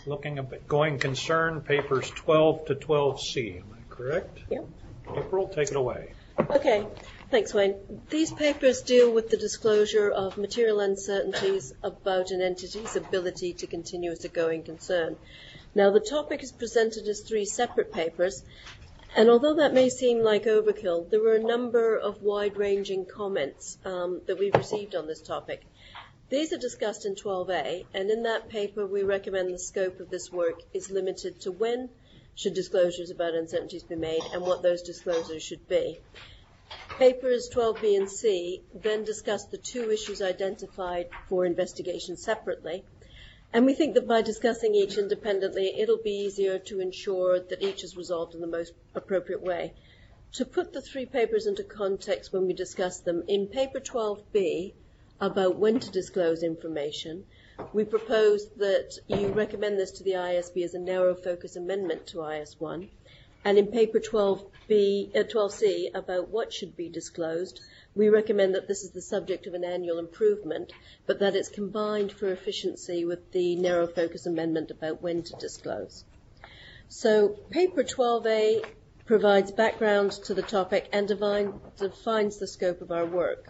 looking at going concern papers 12 to 12C. Am I correct? Yep. April, take it away. Okay. Thanks, Wayne. These papers deal with the disclosure of material uncertainties about an entity's ability to continue as a going concern. Now, the topic is presented as 3 separate papers, and although that may seem like overkill, there were a number of wide-ranging comments that we've received on this topic. These are discussed in 12A, and in that paper we recommend the scope of this work is limited to when should disclosures about uncertainties be made and what those disclosures should be. Papers 12B and C then discuss the 2 issues identified for investigation separately, and we think that by discussing each independently, it'll be easier to ensure that each is resolved in the most appropriate way. To put the 3 papers into context when we discuss them, in paper 12B, about when to disclose information, we propose that you recommend this to the ISB as a narrow focus amendment to IS1. And in paper 12C, about what should be disclosed, we recommend that this is the subject of an annual improvement, but that it's combined for efficiency with the narrow focus amendment about when to disclose. So paper 12A provides background to the topic and defines the scope of our work.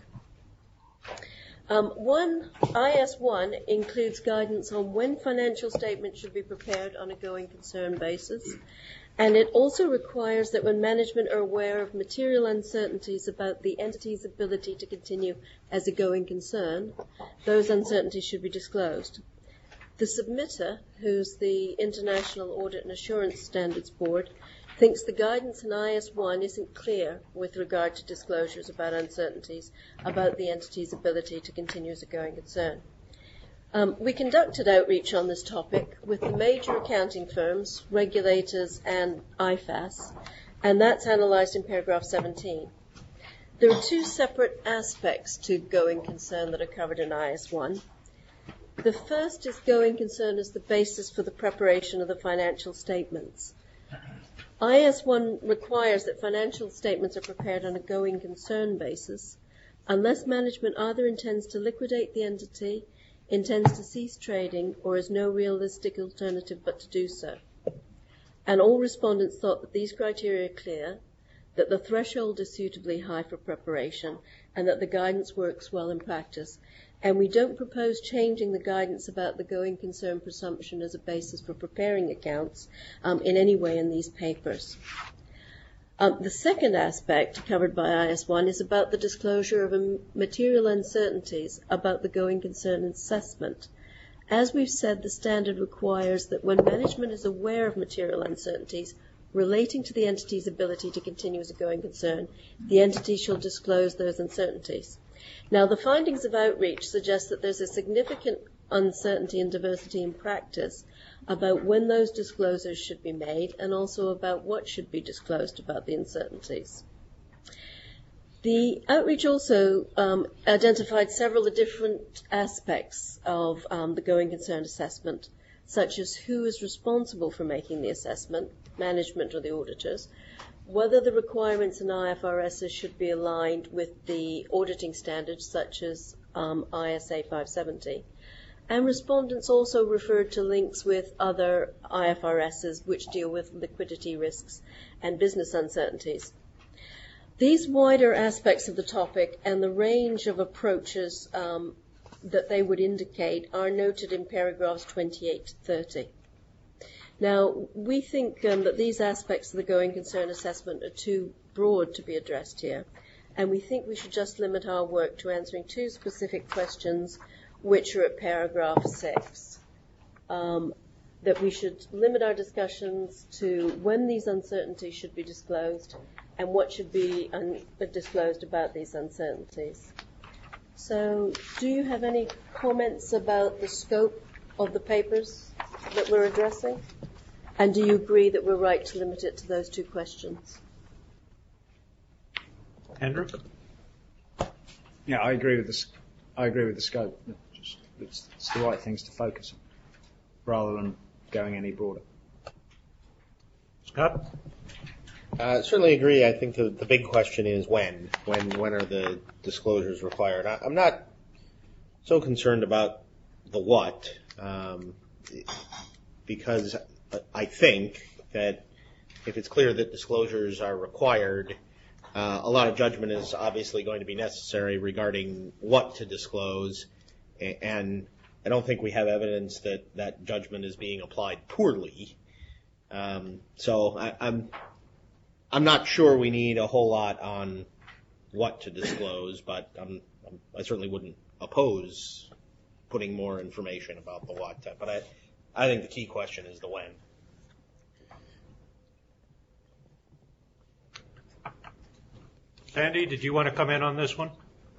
IS1 includes guidance on when financial statements should be prepared on a going concern basis, and it also requires that when management are aware of material uncertainties about the entity's ability to continue as a going concern, those uncertainties should be disclosed. The submitter, who's the International Audit and Assurance Standards Board, thinks the guidance in IS1 isn't clear with regard to disclosures about uncertainties about the entity's ability to continue as a going concern. We conducted outreach on this topic with the major accounting firms, regulators, and IFAS, and that's analysed in paragraph 17. There are 2 separate aspects to going concern that are covered in IS1. The first is going concern as the basis for the preparation of the financial statements. IS1 requires that financial statements are prepared on a going concern basis unless management either intends to liquidate the entity, intends to cease trading, or has no realistic alternative but to do so. And all respondents thought that these criteria are clear, that the threshold is suitably high for preparation, and that the guidance works well in practice. And we don't propose changing the guidance about the going concern presumption as a basis for preparing accounts in any way in these papers. The second aspect covered by IS1 is about the disclosure of material uncertainties about the going concern assessment. As we've said, the standard requires that when management is aware of material uncertainties relating to the entity's ability to continue as a going concern, the entity shall disclose those uncertainties. Now, the findings of outreach suggest that there's a significant uncertainty and diversity in practice about when those disclosures should be made and also about what should be disclosed about the uncertainties. The outreach also identified several different aspects of the going concern assessment, such as who is responsible for making the assessment, management or the auditors, whether the requirements in IFRS should be aligned with the auditing standards such as ISA 570. And respondents also referred to links with other IFRSs which deal with liquidity risks and business uncertainties. These wider aspects of the topic and the range of approaches that they would indicate are noted in paragraphs 28 to 30. Now, we think that these aspects of the going concern assessment are too broad to be addressed here, and we think we should just limit our work to answering 2 specific questions which are at paragraph 6. That we should limit our discussions to when these uncertainties should be disclosed and what should be disclosed about these uncertainties. So, do you have any comments about the scope of the papers that we're addressing? And do you agree that we're right to limit it to those 2 questions? Andrew? Yeah, I agree with this. I agree with the scope. It's the right things to focus on, rather than going any broader. Scott? Certainly agree. I think the big question is when. When are the disclosures required? I'm not so concerned about the what. because I think that if it's clear that disclosures are required, a lot of judgment is obviously going to be necessary regarding what to disclose, and I don't think we have evidence that that judgment is being applied poorly. So I'm not sure we need a whole lot on what to disclose, but I certainly wouldn't oppose putting more information about the what. But I think the key question is the when. Sandy, did you want to come in on this one?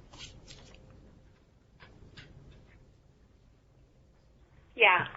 Yeah.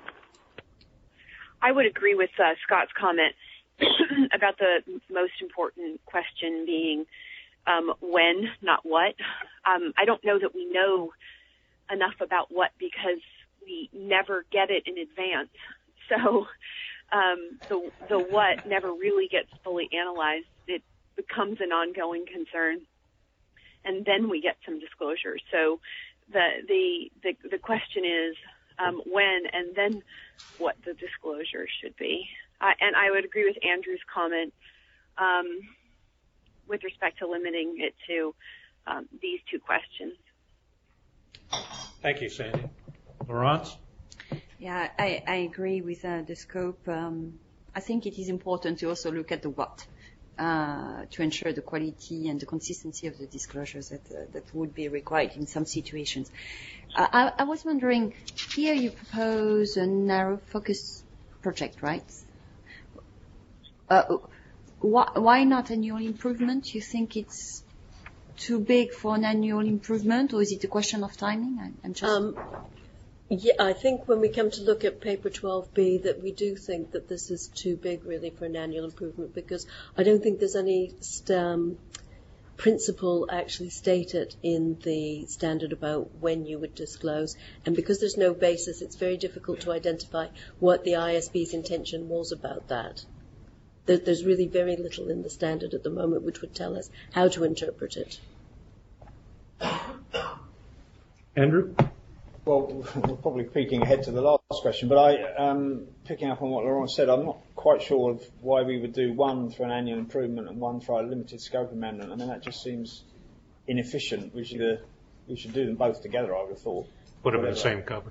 I would agree with Scott's comment about the most important question being when, not what. I don't know that we know enough about what because we never get it in advance. So the what never really gets fully analyzed. It becomes an ongoing concern, and then we get some disclosure. So the question is when, and then what the disclosure should be. And I would agree with Andrew's comment with respect to limiting it to these two questions. Thank you, Sandy. Laurence? Yeah, I agree with the scope. I think it is important to also look at the what to ensure the quality and the consistency of the disclosures that would be required in some situations. I was wondering, here you propose a narrow focus project, right? Why not annual improvement? You think it's too big for an annual improvement, or is it a question of timing? I'm just... Yeah, I think when we come to look at paper 12B that we do think that this is too big really for an annual improvement, because I don't think there's any principle actually stated in the standard about when you would disclose, and because there's no basis, it's very difficult to identify what the ISB's intention was about that. There's really very little in the standard at the moment which would tell us how to interpret it. Andrew? Well, we're probably peeking ahead to the last question, but picking up on what Laurent said, I'm not quite sure of why we would do one for an annual improvement and one for a limited scope amendment. I mean, that just seems inefficient. We should do them both together, I would have thought. Put them in the same cover.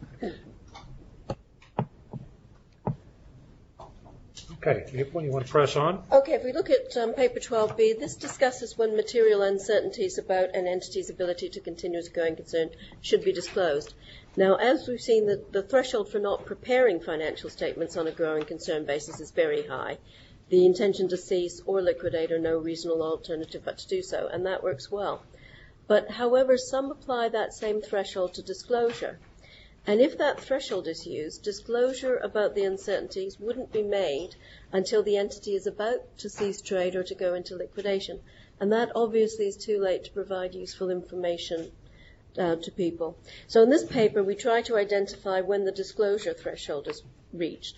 Okay, April, you want to press on? Okay, if we look at paper 12B, this discusses when material uncertainties about an entity's ability to continue as a going concern should be disclosed. Now, as we've seen, the threshold for not preparing financial statements on a growing concern basis is very high. The intention to cease or liquidate or no reasonable alternative but to do so, and that works well. But, however, some apply that same threshold to disclosure. And if that threshold is used, disclosure about the uncertainties wouldn't be made until the entity is about to cease trade or to go into liquidation. And that obviously is too late to provide useful information to people. So in this paper, we try to identify when the disclosure threshold is reached.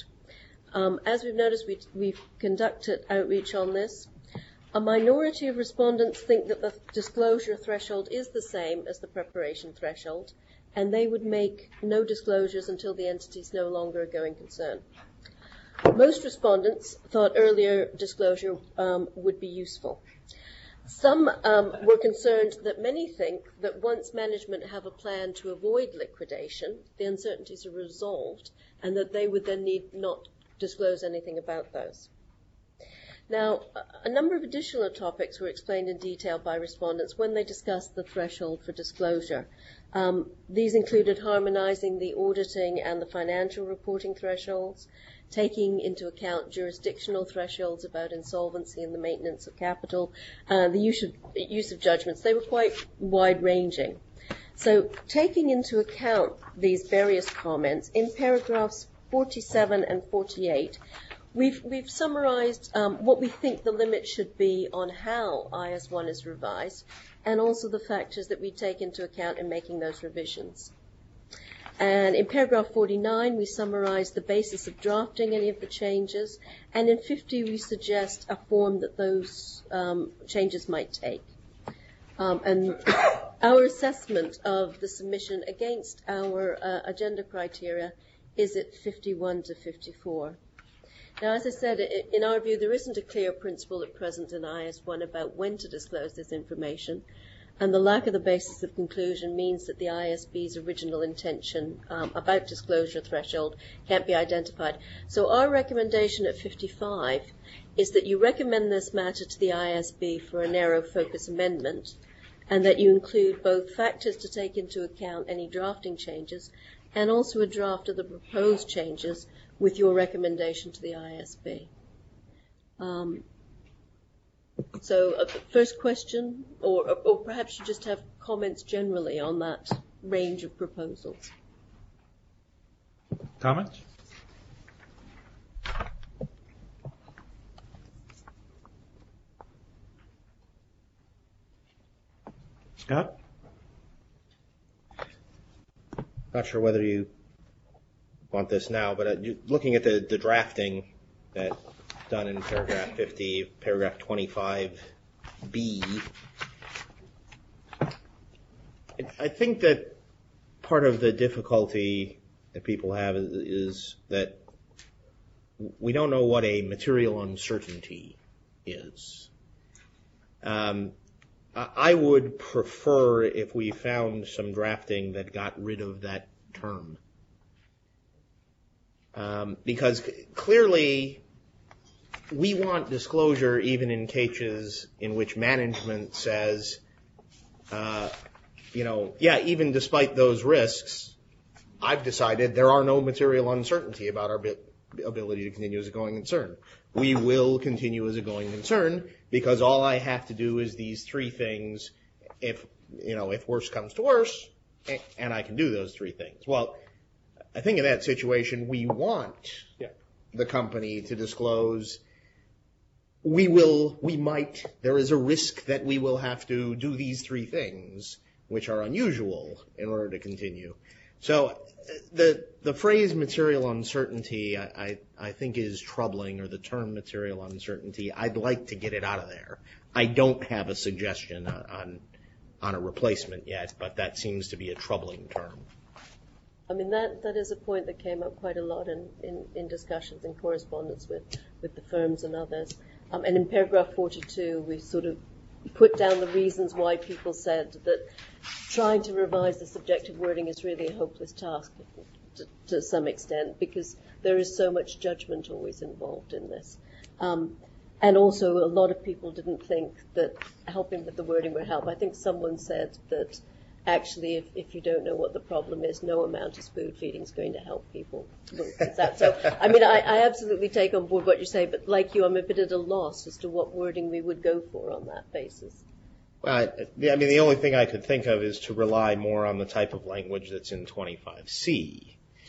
As we've noticed, we've conducted outreach on this. A minority of respondents think that the disclosure threshold is the same as the preparation threshold, and they would make no disclosures until the entity is no longer a going concern. Most respondents thought earlier disclosure would be useful. Some were concerned that many think that once management have a plan to avoid liquidation, the uncertainties are resolved, and that they would then need not disclose anything about those. Now, a number of additional topics were explained in detail by respondents when they discussed the threshold for disclosure. These included harmonizing the auditing and the financial reporting thresholds, taking into account jurisdictional thresholds about insolvency and the maintenance of capital, the use of judgments. They were quite wide-ranging. So taking into account these various comments, in paragraphs 47 and 48, we've summarized what we think the limit should be on how IS1 is revised, and also the factors that we take into account in making those revisions. And in paragraph 49, we summarize the basis of drafting any of the changes, and in 50, we suggest a form that those changes might take. And our assessment of the submission against our agenda criteria is it 51 to 54? Now, as I said, in our view, there isn't a clear principle at present in IS1 about when to disclose this information, and the lack of the basis of conclusion means that the ISB's original intention about disclosure threshold can't be identified. So our recommendation at 55 is that you recommend this matter to the ISB for a narrow focus amendment, and that you include both factors to take into account any drafting changes and also a draft of the proposed changes with your recommendation to the ISB. So first question, or perhaps you just have comments generally on that range of proposals. Comments? Scott? Not sure whether you want this now, but looking at the drafting that's done in paragraph 50, paragraph 25B, I think that part of the difficulty that people have is that we don't know what a material uncertainty is. I would prefer if we found some drafting that got rid of that term. Because clearly we want disclosure even in cases in which management says, even despite those risks, I've decided there are no material uncertainty about our ability to continue as a going concern. We will continue as a going concern because all I have to do is these three things if worse comes to worse, and I can do those three things. Well, I think in that situation, we want the company to disclose there is a risk that we will have to do these three things, which are unusual, in order to continue. So the phrase material uncertainty, I think is troubling, or the term material uncertainty. I'd like to get it out of there. I don't have a suggestion on a replacement yet, but that seems to be a troubling term. I mean, that is a point that came up quite a lot in discussions and correspondence with the firms and others. And in paragraph 42, we sort of put down the reasons why people said that trying to revise the subjective wording is really a hopeless task to some extent, because there is so much judgment always involved in this. And also, a lot of people didn't think that helping with the wording would help. I think someone said that actually, if you don't know what the problem is, no amount of spoon feeding is going to help people. So, I mean, I absolutely take on board what you say, but like you, I'm a bit at a loss as to what wording we would go for on that basis. Well, I mean, the only thing I could think of is to rely more on the type of language that's in 25C.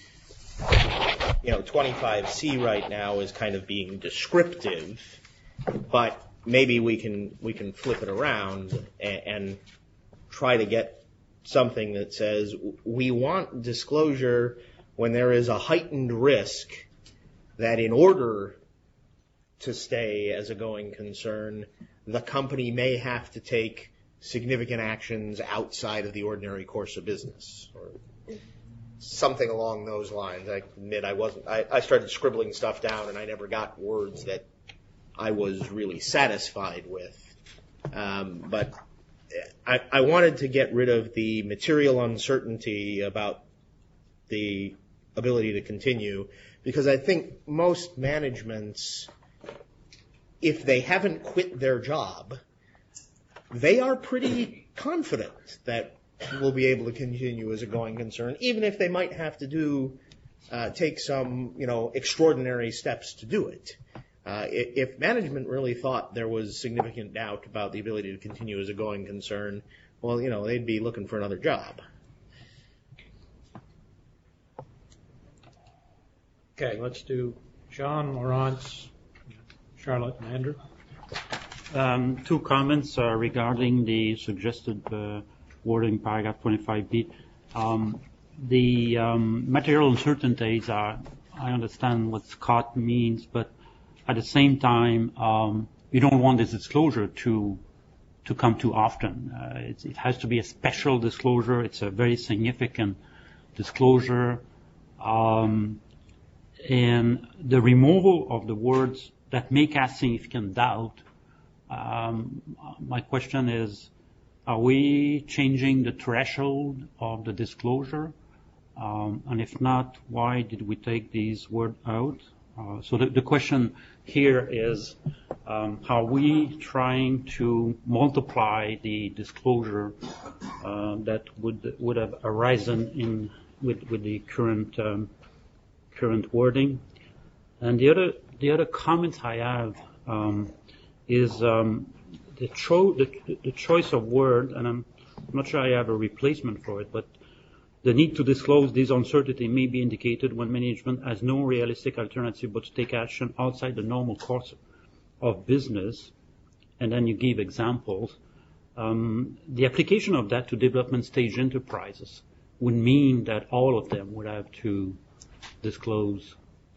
25C right now is kind of being descriptive, but maybe we can flip it around and try to get something that says we want disclosure when there is a heightened risk that in order to stay as a going concern, the company may have to take significant actions outside of the ordinary course of business, or something along those lines. I admit I started scribbling stuff down and I never got words that I was really satisfied with. But I wanted to get rid of the material uncertainty about the ability to continue, because I think most managements, if they haven't quit their job, they are pretty confident that we'll be able to continue as a going concern, even if they might have to take some, extraordinary steps to do it. If management really thought there was significant doubt about the ability to continue as a going concern, well, they'd be looking for another job. Okay, let's do John, Laurence, Charlotte, and Andrew. Two comments regarding the suggested wording, paragraph 25B. The material uncertainties I understand what Scott means, but at the same time, you don't want this disclosure to come too often. It has to be a special disclosure. It's a very significant disclosure. And the removal of the words that may cast significant doubt, my question is, are we changing the threshold of the disclosure? And if not, why did we take these words out? So the question here is, are we trying to multiply the disclosure that would have arisen with the current wording? And the other comment I have is the choice of word, and I'm not sure I have a replacement for it, but the need to disclose this uncertainty may be indicated when management has no realistic alternative but to take action outside the normal course of business. And then you give examples. The application of that to development stage enterprises would mean that all of them would have to disclose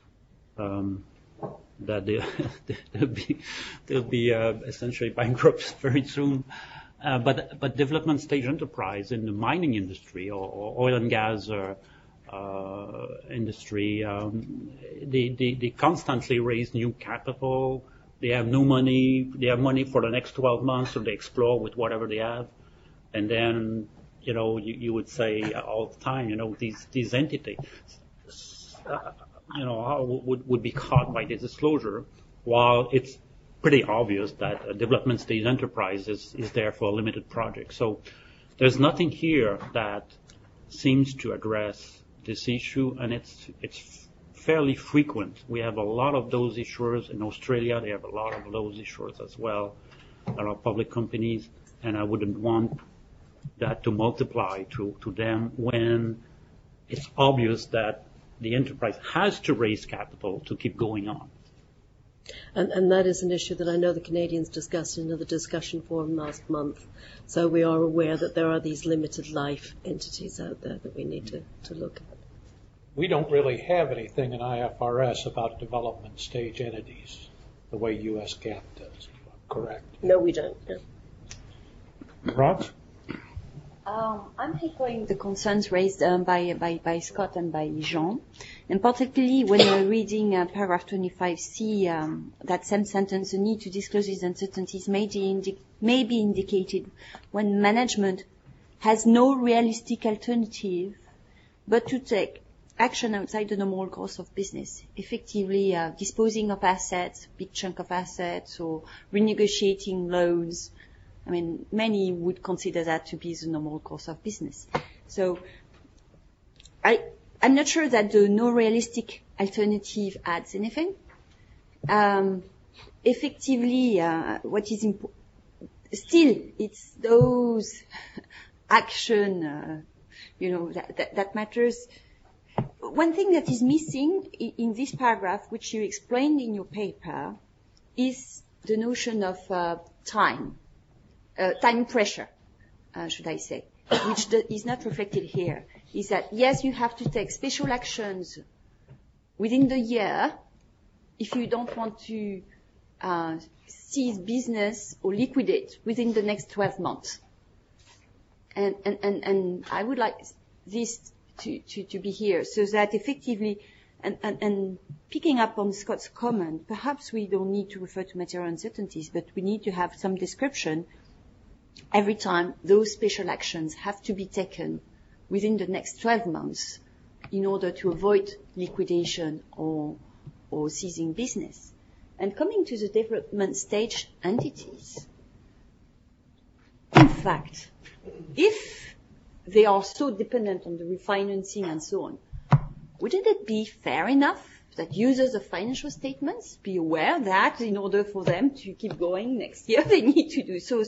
that they'll be essentially bankrupt very soon. But development stage enterprise in the mining industry or oil and gas industry, they constantly raise new capital. They have no money. They have money for the next 12 months, so they explore with whatever they have. And then, you would say all the time, these entities, would be caught by this disclosure, while it's pretty obvious that a development stage enterprise is there for a limited project. So there's nothing here that seems to address this issue, and it's fairly frequent. We have a lot of those issuers in Australia. They have a lot of those issuers as well that are public companies, and I wouldn't want that to multiply to them when it's obvious that the enterprise has to raise capital to keep going on. And that is an issue that I know the Canadians discussed in the discussion forum last month. So we are aware that there are these limited life entities out there that we need to look at. We don't really have anything in IFRS about development stage entities the way U.S. GAAP does, correct? No, we don't. No. Rod? I'm echoing the concerns raised by Scott and by Jean, and particularly when we're reading paragraph 25C, that same sentence, the need to disclose these uncertainties may be indicated when management has no realistic alternative but to take action outside the normal course of business, effectively disposing of assets, big chunk of assets, or renegotiating loans. I mean, many would consider that to be the normal course of business. So I'm not sure that the no realistic alternative adds anything. Effectively, what is still, it's those action, that matters. One thing that is missing in this paragraph, which you explained in your paper, is the notion of time pressure, should I say, which is not reflected here, is that, yes, you have to take special actions within the year if you don't want to cease business or liquidate within the next 12 months. And I would like this to be here, so that effectively, and picking up on Scott's comment, perhaps we don't need to refer to material uncertainties, but we need to have some description every time those special actions have to be taken within the next 12 months in order to avoid liquidation or ceasing business. And coming to the development stage entities, in fact, if they are so dependent on the refinancing and so on, wouldn't it be fair enough that users of financial statements be aware that in order for them to keep going next year, they need to do so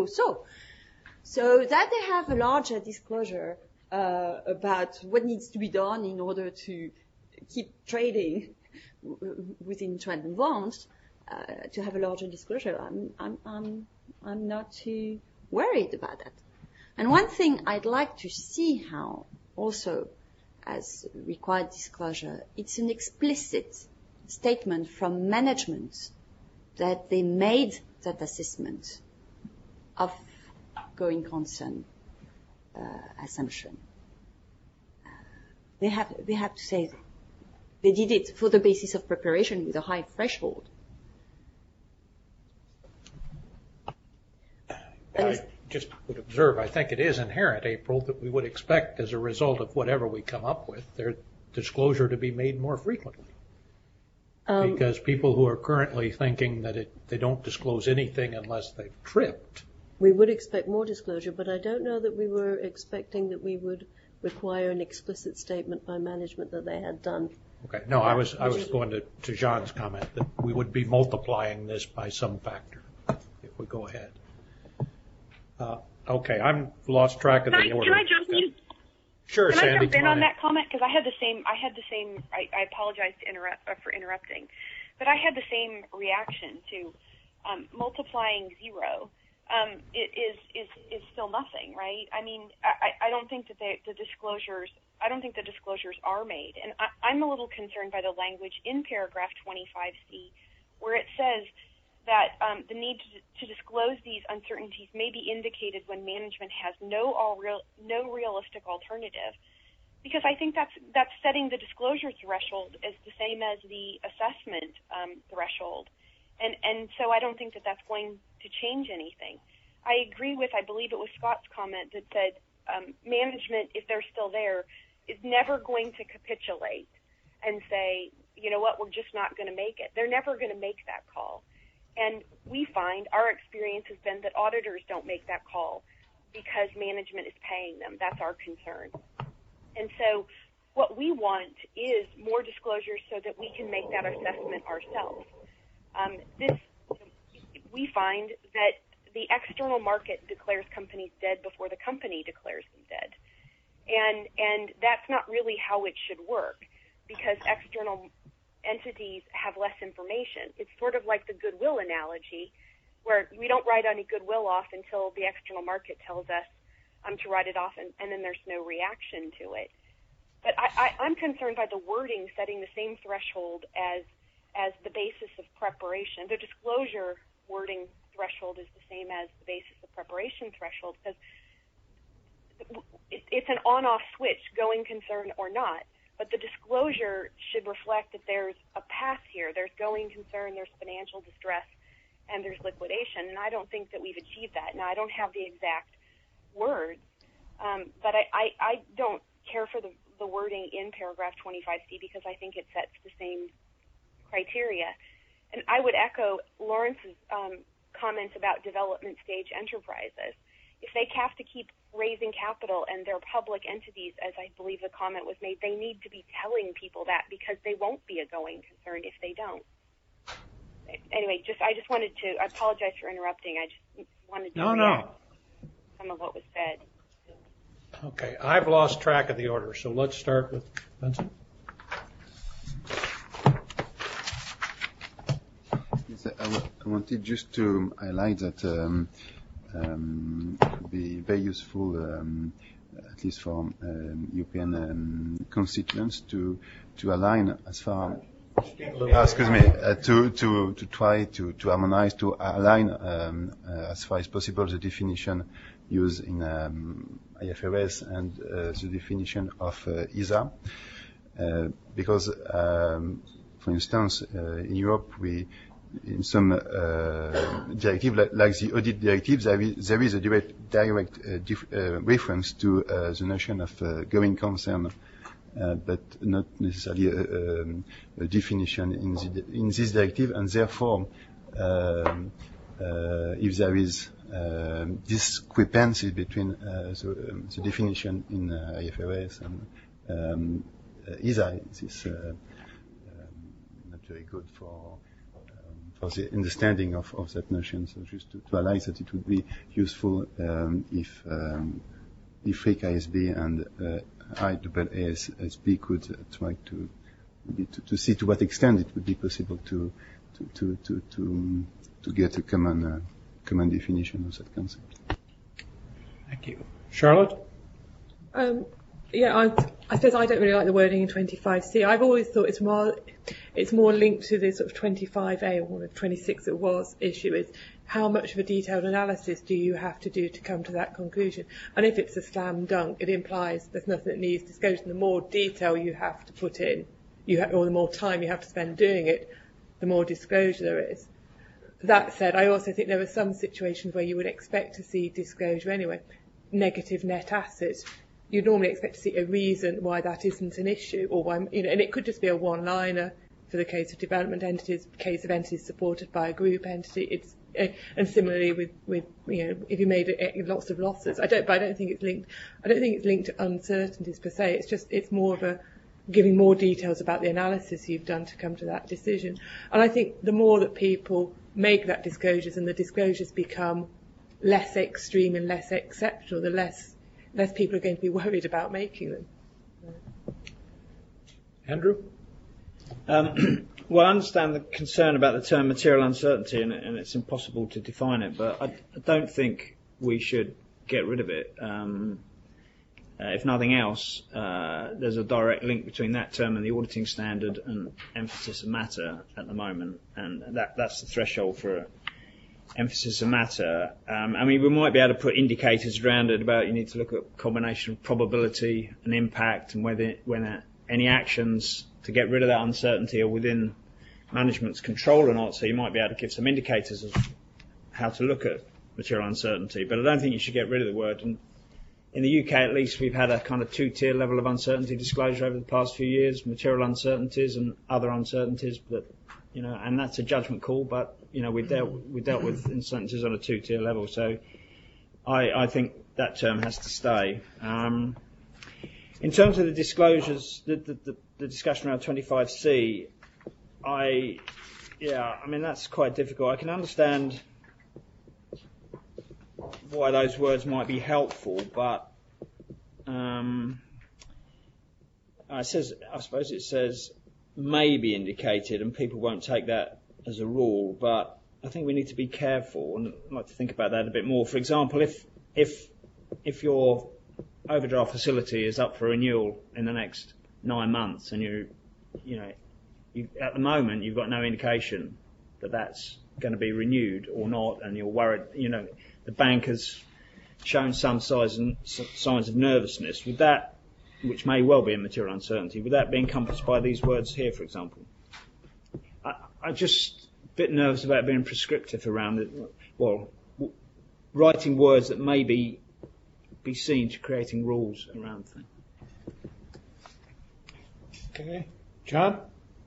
that they have a larger disclosure about what needs to be done in order to keep trading within trend and bonds, to have a larger disclosure. I'm not too worried about that. And one thing I'd like to see how also as required disclosure, it's an explicit statement from management that they made that assessment of going concern assumption. they have to say they did it for the basis of preparation with a high threshold. I just would observe, I think it is inherent, April, that we would expect as a result of whatever we come up with, their disclosure to be made more frequently. Because people who are currently thinking that they don't disclose anything unless they've tripped. We would expect more disclosure, but I don't know that we were expecting that we would require an explicit statement by management that they had done. Okay. No, I was going to Jean's comment that we would be multiplying this by some factor if we go ahead. Okay, I'm lost track of the order. Can I jump in? Sure, Can Sandy. I jump in on that comment? Because I had the same. I apologize for interrupting, but I had the same reaction to multiplying zero. It is still nothing, right? I mean, I don't think that the disclosures. I don't think the disclosures are made, and I'm a little concerned by the language in paragraph 25C, where it says that the need to disclose these uncertainties may be indicated when management has no realistic alternative, because I think that's setting the disclosure threshold as the same as the assessment threshold, and so I don't think that that's going to change anything. I agree with, I believe it was Scott's comment that said management, if they're still there, is never going to capitulate and say, you know what, we're just not going to make it. They're never going to make that call. And we find, our experience has been that auditors don't make that call because management is paying them. That's our concern. And so what we want is more disclosure so that we can make that assessment ourselves. We find that the external market declares companies dead before the company declares them dead. And that's not really how it should work, because external entities have less information. It's sort of like the goodwill analogy, where we don't write any goodwill off until the external market tells us to write it off, and then there's no reaction to it. But I'm concerned by the wording setting the same threshold as the basis of preparation. The disclosure wording threshold is the same as the basis of preparation threshold, because it's an on-off switch, going concern or not. But the disclosure should reflect that there's a path here. There's going concern, there's financial distress, and there's liquidation. And I don't think that we've achieved that. Now, I don't have the exact words, but I don't care for the wording in paragraph 25C, because I think it sets the same criteria. And I would echo Lawrence's comments about development stage enterprises. If they have to keep raising capital and they're public entities, as I believe the comment was made, they need to be telling people that, because they won't be a going concern if they don't. Anyway, I just wanted to, I apologize for interrupting. I just wanted to react to some of what was said. Okay, I've lost track of the order, so let's start with Vincent. Yes, I wanted just to highlight that it would be very useful, at least for European constituents, to align as far. Excuse me. To try to harmonize, to align as far as possible the definition used in IFRS and the definition of ESA, because, for instance, in Europe in some directive, like the audit directive, there is a direct reference to the notion of going concern, but not necessarily a definition in this directive, and therefore, if there is discrepancy between the definition in IFRS and ESA, it's not very good for the understanding of that notion. So just to highlight that it would be useful if RIC ISB and IAASB could try to see to what extent it would be possible to get a common definition of that concept. Thank you. Charlotte? I suppose I don't really like the wording in 25C. I've always thought it's more It's more linked to the sort of 25A or 26 it was issue is how much of a detailed analysis do you have to do to come to that conclusion? And if it's a slam dunk, it implies there's nothing that needs disclosure. The more detail you have to put in, or the more time you have to spend doing it, the more disclosure there is. That said, I also think there are some situations where you would expect to see disclosure anyway. Negative net assets. You'd normally expect to see a reason why that isn't an issue, or why, and it could just be a one-liner for the case of development entities, case of entities supported by a group entity. And similarly with if you made lots of losses, I don't think it's linked. I don't think it's linked to uncertainties per se. It's more of a giving more details about the analysis you've done to come to that decision. And I think the more that people make that disclosures and the disclosures become less extreme and less exceptional, the less people are going to be worried about making them. Andrew? Well, I understand the concern about the term material uncertainty, and it's impossible to define it, but I don't think we should get rid of it. If nothing else, there's a direct link between that term and the auditing standard and emphasis of matter at the moment, and that's the threshold for emphasis of matter. I mean, we might be able to put indicators around it about you need to look at combination of probability and impact, and whether any actions to get rid of that uncertainty are within management's control or not. So you might be able to give some indicators of how to look at material uncertainty. But I don't think you should get rid of the word. And in the UK, at least, we've had a kind of two-tier level of uncertainty disclosure over the past few years: material uncertainties and other uncertainties. But and that's a judgment call. But we dealt with uncertainties on a two-tier level. So I think that term has to stay. In terms of the disclosures, the discussion around 25C, I mean, that's quite difficult. I can understand why those words might be helpful, but I suppose it says may be indicated, and people won't take that as a rule, but I think we need to be careful, and I'd like to think about that a bit more. For example, if your overdraft facility is up for renewal in the next 9 months, and you at the moment you've got no indication that that's going to be renewed or not, and you're worried, the bank has shown some signs of nervousness, would that, which may well be a material uncertainty, would that be encompassed by these words here, for example? I'm just a bit nervous about being prescriptive around it. Well, writing words that may be seen to creating rules around things. Okay. John?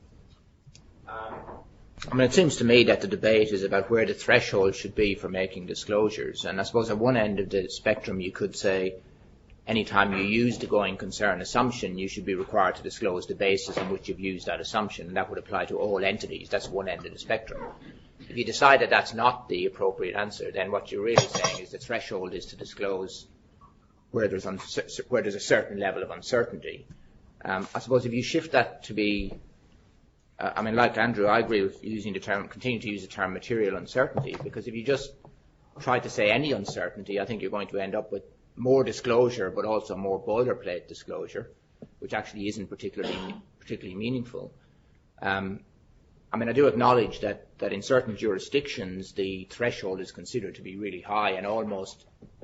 I mean, it seems to me that the debate is about where the threshold should be for making disclosures. And I suppose at one end of the spectrum, you could say anytime you use the going concern assumption, you should be required to disclose the basis on which you've used that assumption. And that would apply to all entities. That's one end of the spectrum. If you decide that that's not the appropriate answer, then what you're really saying is the threshold is to disclose where there's a certain level of uncertainty. I suppose if you shift that to be, like Andrew, I agree with continue to use the term material uncertainty, because if you just try to say any uncertainty, I think you're going to end up with more disclosure, but also more boilerplate disclosure, which actually isn't particularly meaningful. I do acknowledge that in certain jurisdictions, the threshold is considered to be really high and almost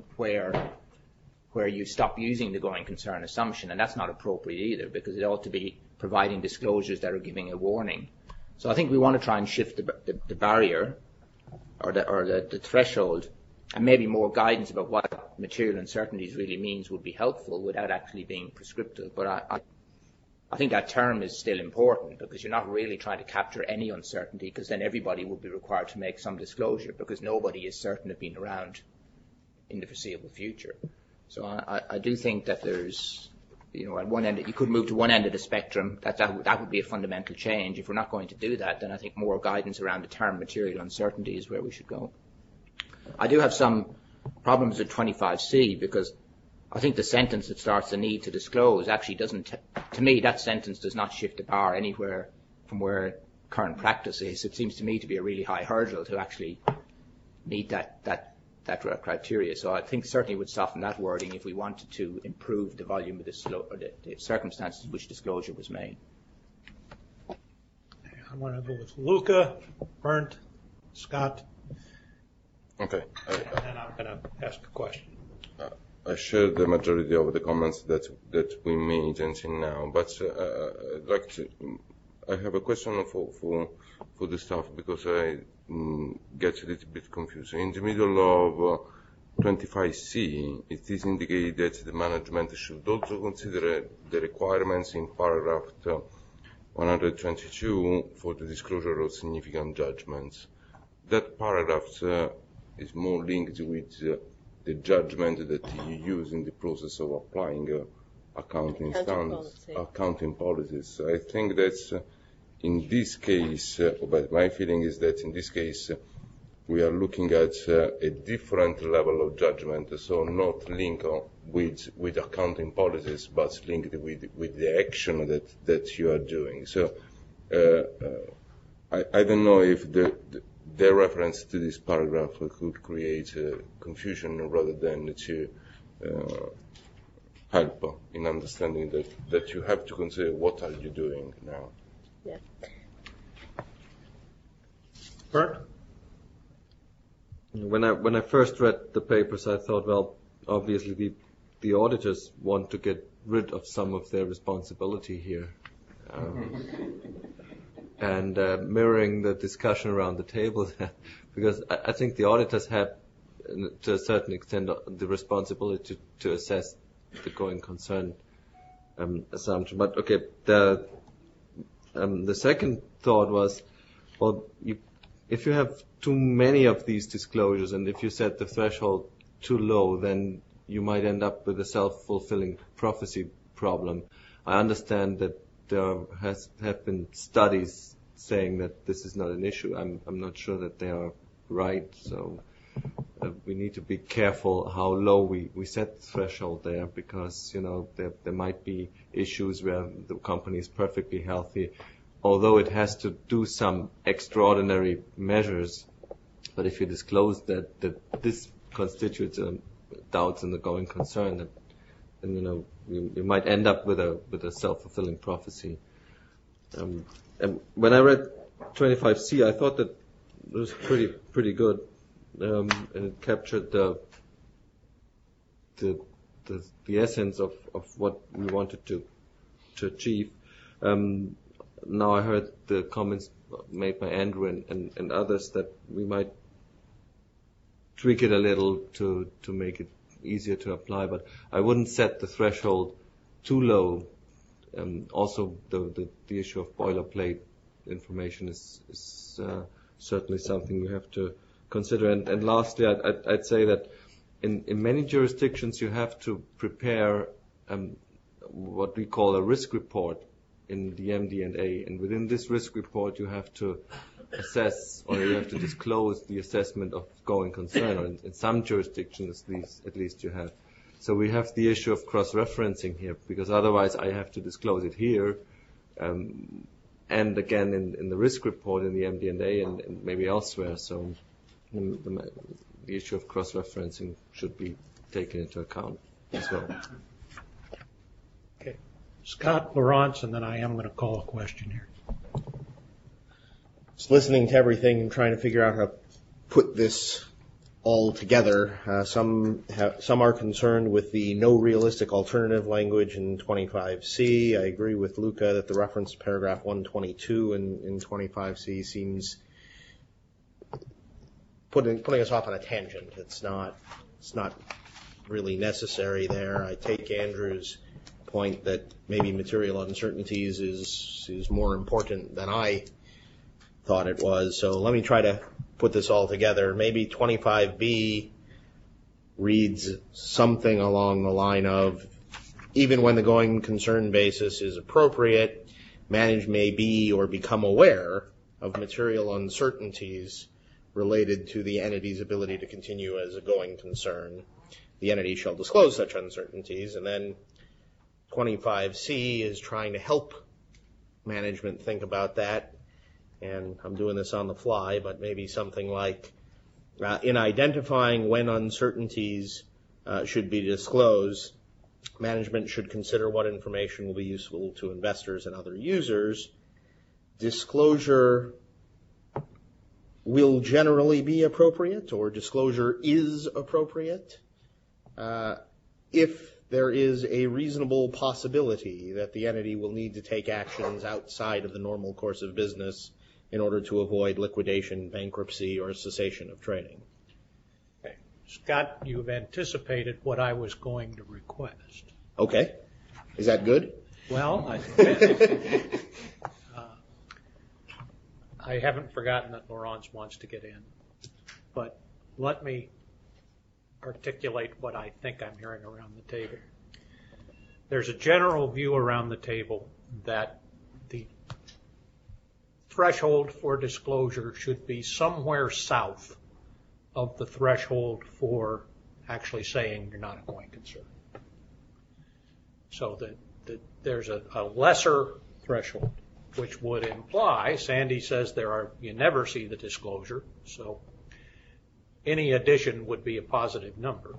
where you stop using the going concern assumption, and that's not appropriate either, because it ought to be providing disclosures that are giving a warning. So I think we want to try and shift the barrier or the threshold, and maybe more guidance about what material uncertainties really means would be helpful without actually being prescriptive. But I think that term is still important, because you're not really trying to capture any uncertainty, because then everybody would be required to make some disclosure, because nobody is certain of being around in the foreseeable future. So I do think that there's, at one end, you could move to one end of the spectrum. That would be a fundamental change. If we're not going to do that, then I think more guidance around the term material uncertainty is where we should go. I do have some problems with 25C, because I think the sentence that starts the need to disclose actually doesn't, to me, that sentence does not shift the bar anywhere from where current practice is. It seems to me to be a really high hurdle to actually meet that criteria. So I think certainly would soften that wording if we wanted to improve the volume of the circumstances in which disclosure was made. I'm going to go with Luca, Bernd, Scott, Okay. and then I'm going to ask a question. I share the majority of the comments that we made until now, but I'd like to. I have a question for the staff because I get a little bit confused. In the middle of 25C, it is indicated that the management should also consider the requirements in paragraph 122 for the disclosure of significant judgments. That paragraph is more linked with the judgment that you use in the process of applying accounting standards, accounting policies. I think that's in this case, but my feeling is that in this case, we are looking at a different level of judgment, so not linked with accounting policies, but linked with the action that you are doing. So I don't know if the reference to this paragraph could create confusion rather than to help in understanding that you have to consider what are you doing now. Yeah. Bert? When I first read the papers, I thought, well, obviously the auditors want to get rid of some of their responsibility here. And mirroring the discussion around the table, because I think the auditors have, to a certain extent, the responsibility to assess the going concern assumption. But okay, the second thought was, well, if you have too many of these disclosures and if you set the threshold too low, then you might end up with a self-fulfilling prophecy problem. I understand that there have been studies saying that this is not an issue. I'm not sure that they are right. So we need to be careful how low we set the threshold there, because there might be issues where the company is perfectly healthy, although it has to do some extraordinary measures. But if you disclose that this constitutes doubts in the going concern, then you might end up with a self-fulfilling prophecy. And when I read 25C, I thought that it was pretty good, and it captured the essence of what we wanted to achieve. Now I heard the comments made by Andrew and others that we might tweak it a little to make it easier to apply, but I wouldn't set the threshold too low. Also, the issue of boilerplate information is certainly something we have to consider. And lastly, I'd say that in many jurisdictions you have to prepare what we call a risk report in the MD&A, and within this risk report you have to assess, or you have to disclose the assessment of going concern, or in some jurisdictions at least you have. So we have the issue of cross-referencing here, because otherwise I have to disclose it here, and again in the risk report in the MD&A and maybe elsewhere. So the issue of cross-referencing should be taken into account as well. Okay. Scott, Laurence, and then I am going to call a question here. Just listening to everything and trying to figure out how to put this all together. Some are concerned with the no realistic alternative language in 25C. I agree with Luca that the reference to paragraph 122 in 25C seems putting us off on a tangent. It's not really necessary there. I take Andrew's point that maybe material uncertainties is more important than I thought it was. So let me try to put this all together. Maybe 25B reads something along the line of, even when the going concern basis is appropriate, management may be or become aware of material uncertainties related to the entity's ability to continue as a going concern. The entity shall disclose such uncertainties. And then 25C is trying to help management think about that. And I'm doing this on the fly, but maybe something like, in identifying when uncertainties should be disclosed, management should consider what information will be useful to investors and other users, disclosure will generally be appropriate or disclosure is appropriate if there is a reasonable possibility that the entity will need to take actions outside of the normal course of business in order to avoid liquidation, bankruptcy, or cessation of trading. Okay. Scott, you've anticipated what I was going to request. Okay. Is that good? Well, I haven't forgotten that Laurence wants to get in, but let me articulate what I think I'm hearing around the table. There's a general view around the table that the threshold for disclosure should be somewhere south of the threshold for actually saying you're not a going concern. So that there's a lesser threshold, which would imply, Sandy says you never see the disclosure, so any addition would be a positive number,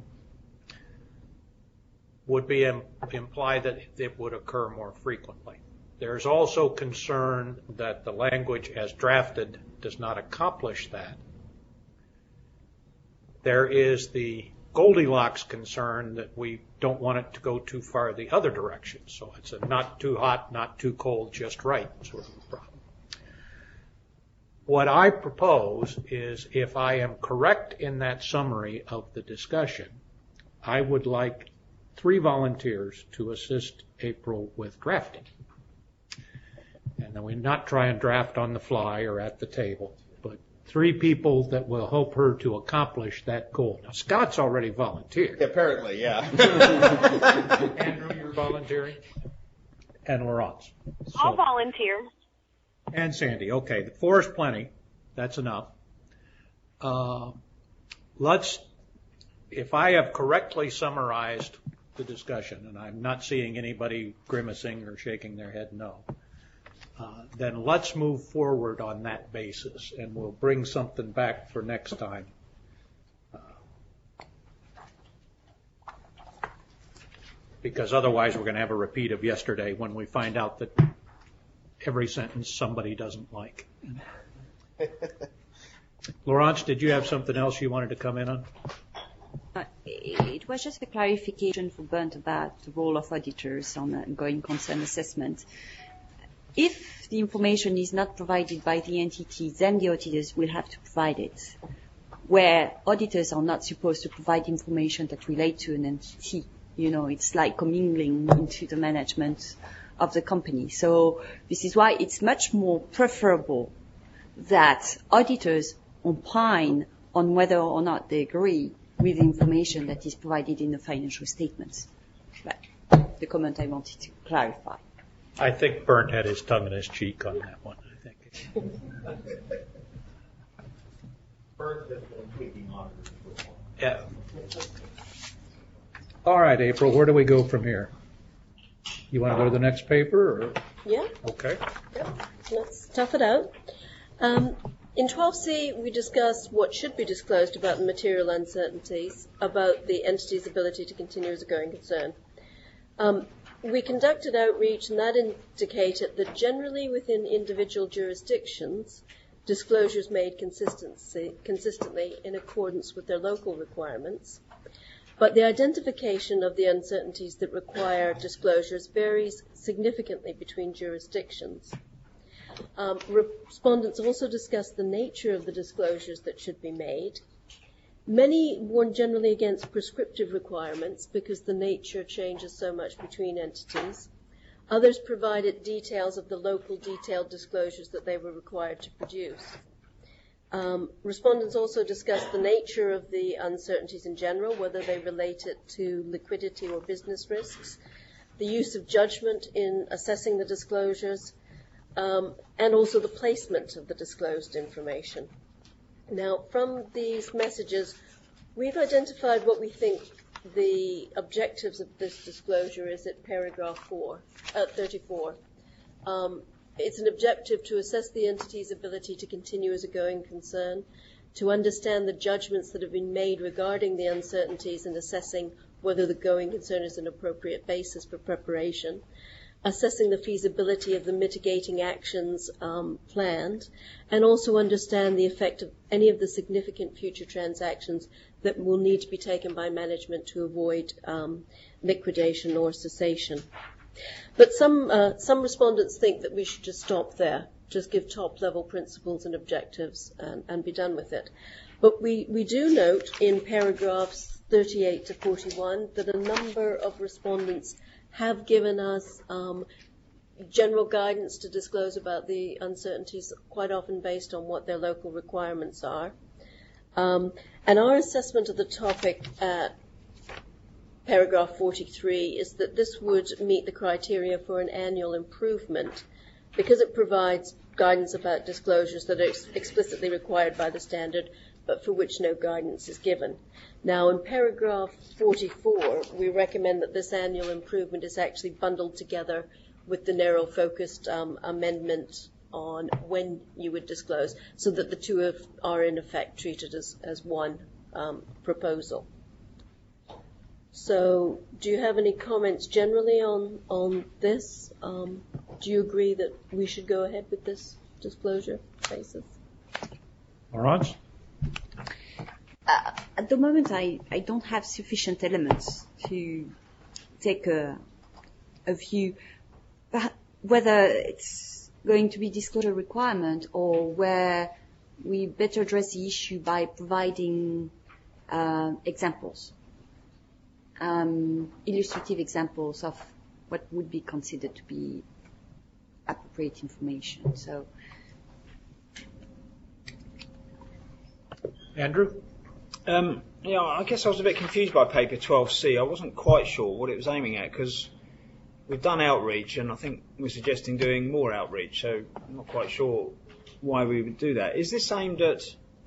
would be imply that it would occur more frequently. There's also concern that the language as drafted does not accomplish that. There is the Goldilocks concern that we don't want it to go too far the other direction. So it's a not too hot, not too cold, just right sort of a problem. What I propose is, if I am correct in that summary of the discussion, I would like 3 volunteers to assist April with drafting. And then we not try and draft on the fly or at the table, but 3 people that will help her to accomplish that goal. Now, Scott's already volunteered. Apparently, yeah. Andrew, you're volunteering? And Laurence. So, I'll volunteer. and Sandy. Okay, 4 is plenty. That's enough. If I have correctly summarized the discussion, and I'm not seeing anybody grimacing or shaking their head no, then let's move forward on that basis, and we'll bring something back for next time. Because otherwise we're going to have a repeat of yesterday when we find out that every sentence somebody doesn't like. Laurence, did you have something else you wanted to come in on? It was just a clarification for Bernd about the role of auditors on going concern assessment. If the information is not provided by the entity, then the auditors will have to provide it, where auditors are not supposed to provide information that relate to an entity. You know, it's like commingling into the management of the company. So this is why it's much more preferable that auditors opine on whether or not they agree with the information that is provided in the financial statements. But the comment I wanted to clarify. I think Bernd had his tongue in his cheek on that one, I think. Bernd has been tweaking auditors before. Yeah. All right, April, where do we go from here? You want to go to the next paper? Or? Yeah. Okay. Yeah. Let's tough it out. In 12C, we discussed what should be disclosed about the material uncertainties about the entity's ability to continue as a going concern. We conducted outreach, and that indicated that generally within individual jurisdictions, disclosures made consistently in accordance with their local requirements. But the identification of the uncertainties that require disclosures varies significantly between jurisdictions. Respondents also discussed the nature of the disclosures that should be made. Many warn generally against prescriptive requirements because the nature changes so much between entities. Others provided details of the local detailed disclosures that they were required to produce. Respondents also discussed the nature of the uncertainties in general, whether they related to liquidity or business risks, the use of judgment in assessing the disclosures, and also the placement of the disclosed information. Now, from these messages, we've identified what we think the objectives of this disclosure is at paragraph 34. It's an objective to assess the entity's ability to continue as a going concern, to understand the judgments that have been made regarding the uncertainties and assessing whether the going concern is an appropriate basis for preparation, assessing the feasibility of the mitigating actions planned, and also understand the effect of any of the significant future transactions that will need to be taken by management to avoid liquidation or cessation. But some respondents think that we should just stop there, just give top-level principles and objectives and be done with it. But we do note in paragraphs 38 to 41 that a number of respondents have given us general guidance to disclose about the uncertainties, quite often based on what their local requirements are. And our assessment of the topic at paragraph 43 is that this would meet the criteria for an annual improvement because it provides guidance about disclosures that are explicitly required by the standard, but for which no guidance is given. Now, in paragraph 44, we recommend that this annual improvement is actually bundled together with the narrow-focused amendment on when you would disclose, so that the two are in effect treated as one proposal. So, do you have any comments generally on this? Do you agree that we should go ahead with this disclosure basis? Laurence? At the moment, I don't have sufficient elements to take a view, whether it's going to be disclosure requirement or where we better address the issue by providing examples, illustrative examples of what would be considered to be appropriate information. So, Andrew? Yeah, I guess I was a bit confused by paper 12C. I wasn't quite sure what it was aiming at because we've done outreach and I think we're suggesting doing more outreach, so I'm not quite sure why we would do that. Is this aimed at...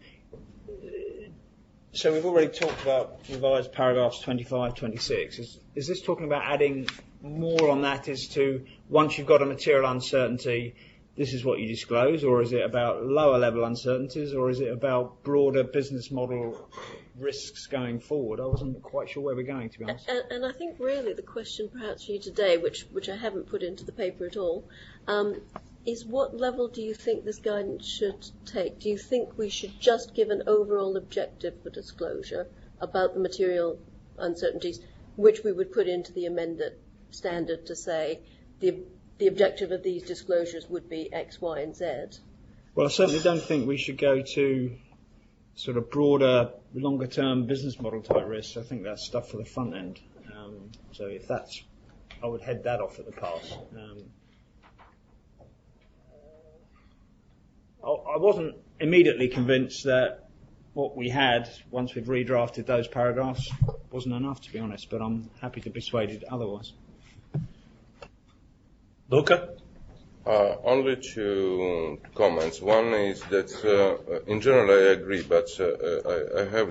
So we've already talked about revised paragraphs 25, 26. Is this talking about adding more on that as to once you've got a material uncertainty, this is what you disclose, or is it about lower level uncertainties, or is it about broader business model risks going forward? I wasn't quite sure where we're going, to be honest. And I think really the question perhaps for you today, which I haven't put into the paper at all, is what level do you think this guidance should take? Do you think we should just give an overall objective for disclosure about the material uncertainties, which we would put into the amended standard to say the objective of these disclosures would be X, Y, and Z? Well, I certainly don't think we should go to sort of broader, longer-term business model type risks. I think that's stuff for the front end. So if that's, I would head that off at the pass. I wasn't immediately convinced that what we had, once we've redrafted those paragraphs, wasn't enough, to be honest, but I'm happy to be persuaded otherwise. Luca? Only two comments. One is that in general I agree, but I have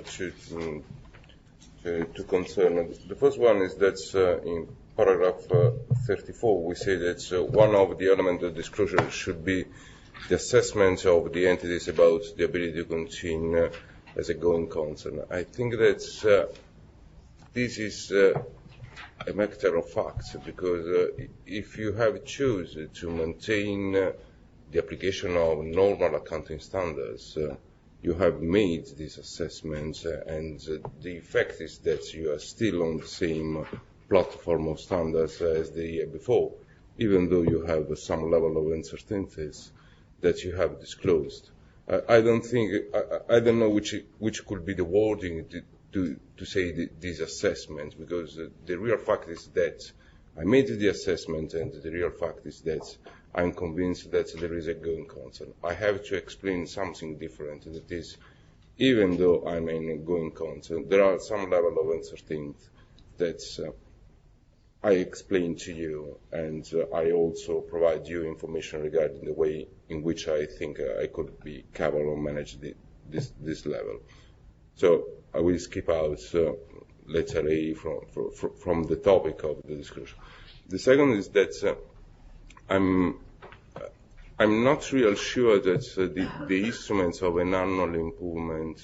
two concerns. The first one is that in paragraph 34 we say that one of the elements of disclosure should be the assessment of the entities about the ability to continue as a going concern. I think that this is a matter of fact, because if you have chosen to maintain the application of normal accounting standards, you have made these assessments, and the effect is that you are still on the same platform of standards as the year before, even though you have some level of uncertainties that you have disclosed. I don't know which could be the wording to say these assessments, because the real fact is that I made the assessment, and the real fact is that I'm convinced that there is a going concern. I have to explain something different, that is, even though I'm in a going concern, there are some level of uncertainty that I explained to you, and I also provide you information regarding the way in which I think I could be capable of managing this level. So I will skip out letter A from the topic of the discussion. The second is that I'm not real sure that the instruments of an annual improvement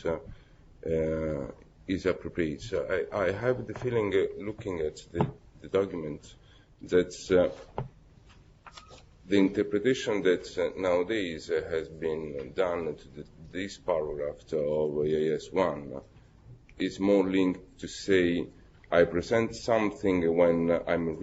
is appropriate. I have the feeling, looking at the document, that the interpretation that nowadays has been done to this paragraph of AS1 is more linked to say I present something when I'm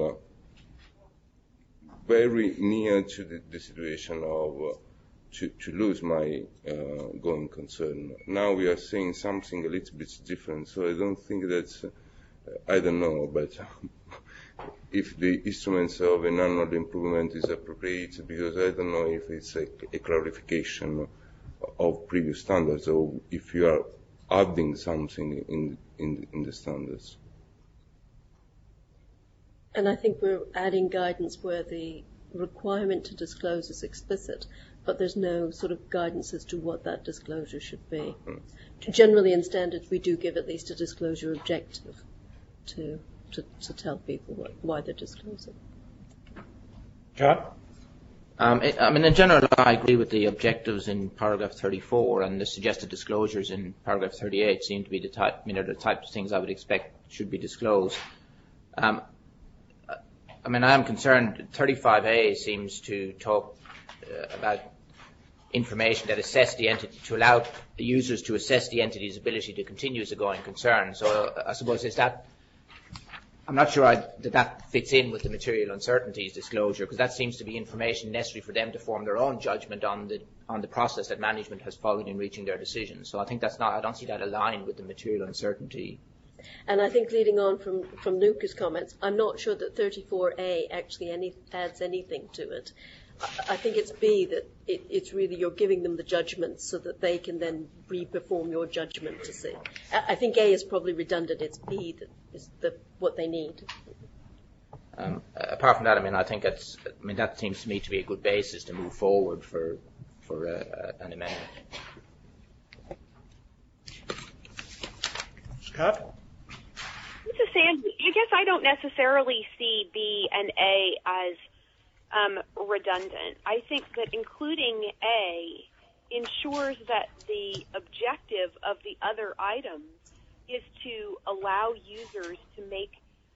very near to the situation of to lose my going concern. Now we are saying something a little bit different, so I don't think that's, I don't know, but if the instruments of an annual improvement is appropriate, because I don't know if it's a clarification of previous standards or if you are adding something in the standards. And I think we're adding guidance where the requirement to disclose is explicit, but there's no sort of guidance as to what that disclosure should be. Generally in standards we do give at least a disclosure objective to tell people why they're disclosing. John? I mean, in general, I agree with the objectives in paragraph 34, and the suggested disclosures in paragraph 38 seem to be the types of things I would expect should be disclosed. I mean, I am concerned. 35A seems to talk about information that assess the entity, to allow the users to assess the entity's ability to continue as a going concern. So I suppose is that. I'm not sure that fits in with the material uncertainties disclosure, because that seems to be information necessary for them to form their own judgment on the process that management has followed in reaching their decisions. So I think I don't see that aligned with the material uncertainty. And I think leading on from Luca's comments, I'm not sure that 34A actually adds anything to it. I think it's B that it's really you're giving them the judgment so that they can then re-perform your judgment to see. I think A is probably redundant. It's B that is what they need. Apart from that, I mean, that seems to me to be a good basis to move forward for an amendment. Scott? This is Sandy. I guess I don't necessarily see B and A as redundant. I think that including A ensures that the objective of the other items is to allow users to make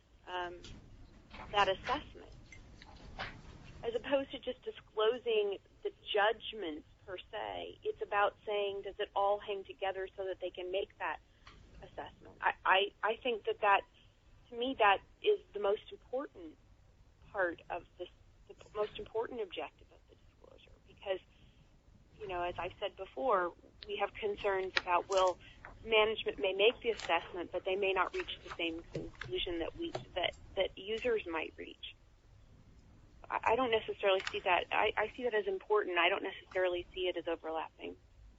that assessment, as opposed to just disclosing the judgments per se. It's about saying, does it all hang together so that they can make that assessment? I think that to me, that is the most important part of this, the most important objective of the disclosure, because, as I've said before, we have concerns about, management may make the assessment, but they may not reach the same conclusion that users might reach. I don't necessarily see that. I see that as important. I don't necessarily see it as overlapping.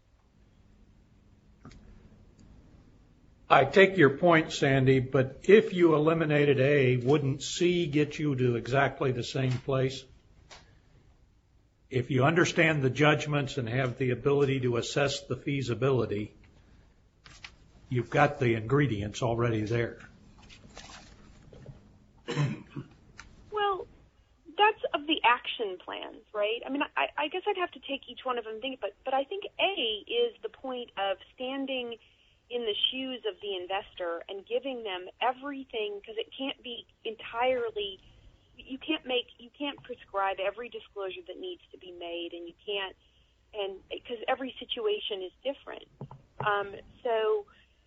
I take your point, Sandy, but if you eliminated A, wouldn't C get you to exactly the same place? If you understand the judgments and have the ability to assess the feasibility, you've got the ingredients already there. Well, that's of the action plans, right? I mean, I guess I'd have to take each one of them and think, but I think A is the point of standing in the shoes of the investor and giving them everything, because it can't be entirely, you can't prescribe every disclosure that needs to be made, and you can't, and because every situation is different. So,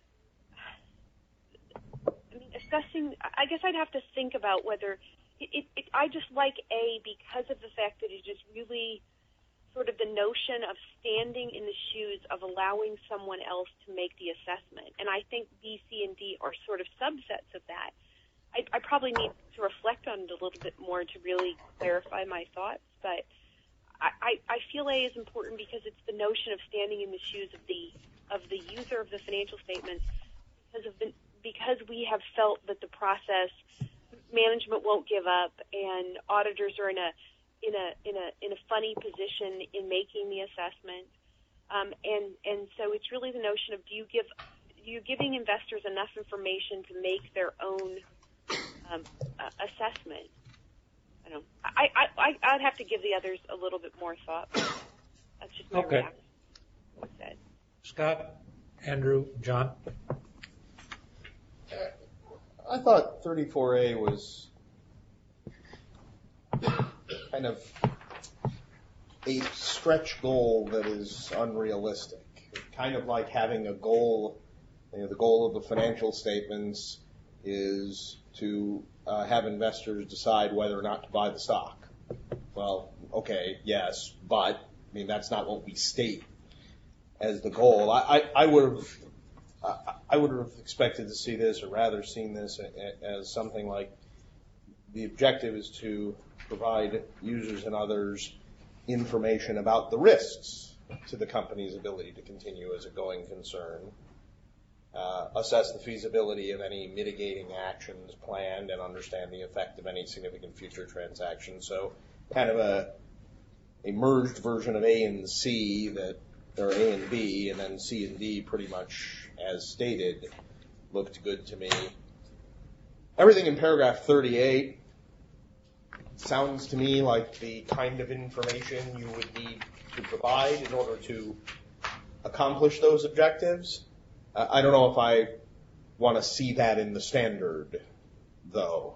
I mean, assessing, I guess I'd have to think about whether, I just like A because of the fact that it is really sort of the notion of standing in the shoes of allowing someone else to make the assessment. And I think B, C, and D are sort of subsets of that. I probably need to reflect on it a little bit more to really clarify my thoughts, but I feel A is important because it's the notion of standing in the shoes of the user of the financial statements, because we have felt that the process, management won't give up, and auditors are in a funny position in making the assessment, and so it's really the notion of you giving investors enough information to make their own assessment. I don't know. I'd have to give the others a little bit more thought. That's just my reaction. Scott, Andrew, John. I thought 34A was kind of a stretch goal that is unrealistic. Kind of like having a goal, the goal of the financial statements is to have investors decide whether or not to buy the stock. Well, okay, yes, but that's not what we state as the goal. I would have expected to see this, or rather seen this as something like the objective is to provide users and others information about the risks to the company's ability to continue as a going concern, assess the feasibility of any mitigating actions planned, and understand the effect of any significant future transactions. So kind of a merged version of A and C, or A and B, and then C and D pretty much as stated looked good to me. Everything in paragraph 38 sounds to me like the kind of information you would need to provide in order to accomplish those objectives. I don't know if I want to see that in the standard, though.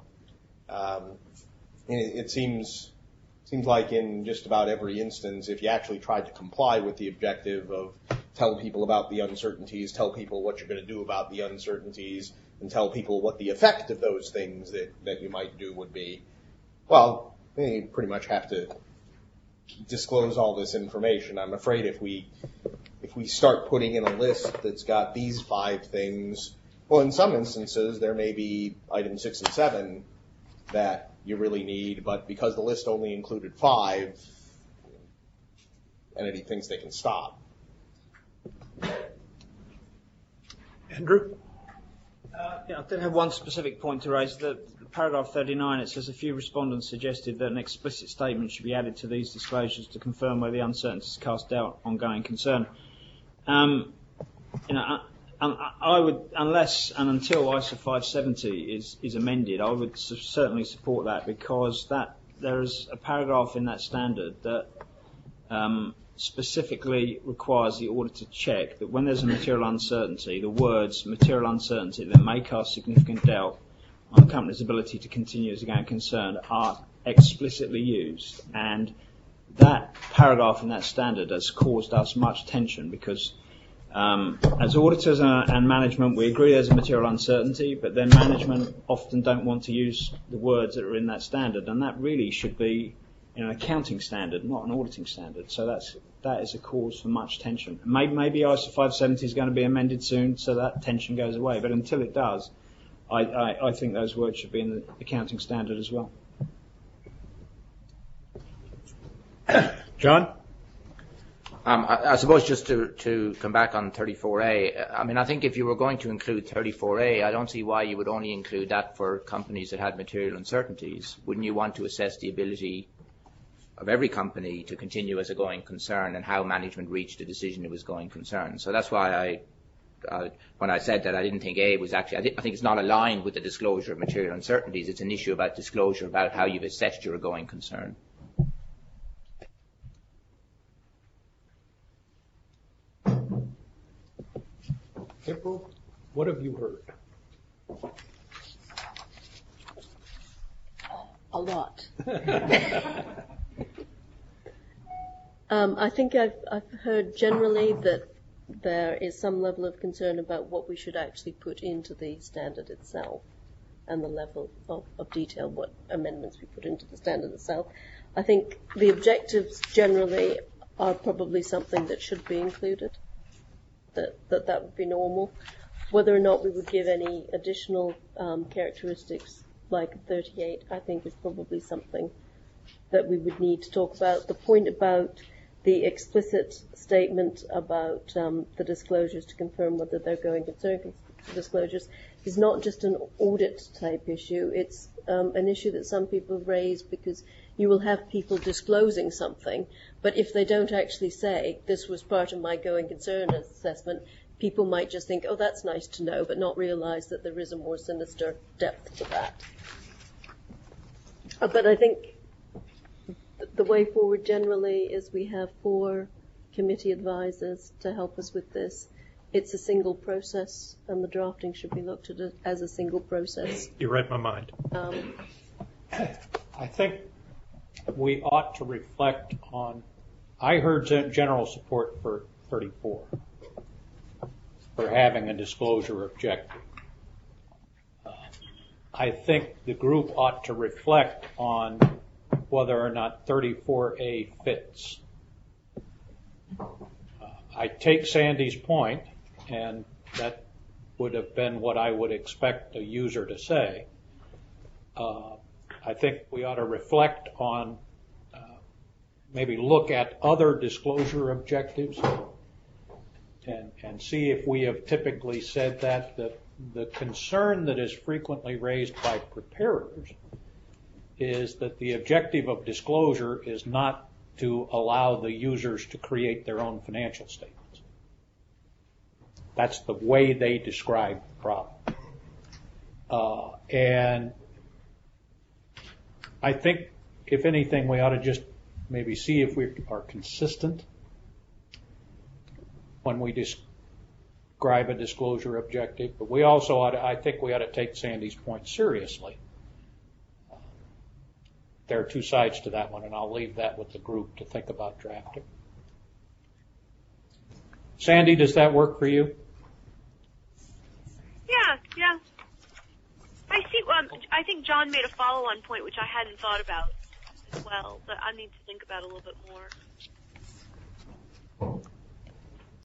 It seems like in just about every instance, if you actually tried to comply with the objective of tell people about the uncertainties, tell people what you're going to do about the uncertainties, and tell people what the effect of those things that you might do would be, well, you pretty much have to disclose all this information. I'm afraid if we start putting in a list that's got these 5 things, well, in some instances, there may be items 6 and 7 that you really need, but because the list only included 5, entity thinks they can stop. Andrew? I did have one specific point to raise. Paragraph 39, it says a few respondents suggested that an explicit statement should be added to these disclosures to confirm where the uncertainties cast doubt on going concern. I would, unless and until ISA 570 is amended, I would certainly support that, because there is a paragraph in that standard that specifically requires the auditor to check that when there's a material uncertainty, the words material uncertainty that may cast significant doubt on the company's ability to continue as a going concern are explicitly used. And that paragraph in that standard has caused us much tension, because as auditors and management, we agree there's a material uncertainty, but then management often don't want to use the words that are in that standard, and that really should be an accounting standard, not an auditing standard. So that is a cause for much tension. Maybe ISA 570 is going to be amended soon, so that tension goes away. But until it does, I think those words should be in the accounting standard as well. John? I suppose just to come back on 34A, I think if you were going to include 34A, I don't see why you would only include that for companies that had material uncertainties. Wouldn't you want to assess the ability of every company to continue as a going concern, and how management reached a decision it was going concern? So that's why when I said that I didn't think A was actually, I think it's not aligned with the disclosure of material uncertainties. It's an issue about disclosure about how you've assessed your going concern. April, what have you heard? A lot. I think I've heard generally that there is some level of concern about what we should actually put into the standard itself, and the level of detail, what amendments we put into the standard itself. I think the objectives generally are probably something that should be included, that would be normal. Whether or not we would give any additional characteristics like 38, I think is probably something that we would need to talk about. The point about the explicit statement about the disclosures to confirm whether they're going concern disclosures is not just an audit type issue. It's an issue that some people raise because you will have people disclosing something, but if they don't actually say, this was part of my going concern assessment, people might just think, oh, that's nice to know, but not realize that there is a more sinister depth to that. But I think the way forward generally is we have 4 committee advisors to help us with this. It's a single process, and the drafting should be looked at as a single process. You read my mind. I think we ought to reflect on I heard general support for 34, for having a disclosure objective. I think the group ought to reflect on whether or not 34A fits. I take Sandy's point, and that would have been what I would expect a user to say. I think we ought to reflect on, maybe look at other disclosure objectives and see if we have typically said that the concern that is frequently raised by preparers is that the objective of disclosure is not to allow the users to create their own financial statements. That's the way they describe the problem. And I think, if anything, we ought to just maybe see if we are consistent when we describe a disclosure objective. But we also ought to, I think we ought to take Sandy's point seriously. There are two sides to that one, and I'll leave that with the group to think about drafting. Sandy, does that work for you? Yeah. I see. I think John made a follow-on point, which I hadn't thought about as well, but I need to think about a little bit more.